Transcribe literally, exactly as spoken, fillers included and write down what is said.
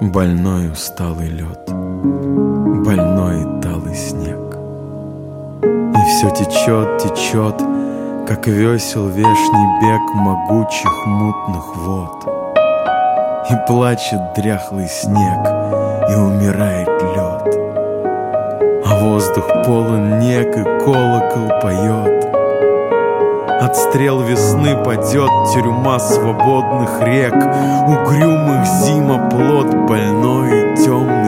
Больной усталый лед, больной талый снег. И все течет, течет, как весел вешний бег могучих мутных вод. И плачет дряхлый снег, и умирает лед, а воздух полон нег, и колокол поет. От стрел весны падет тюрьма свободных рек, угрюмых зима плод больной и темный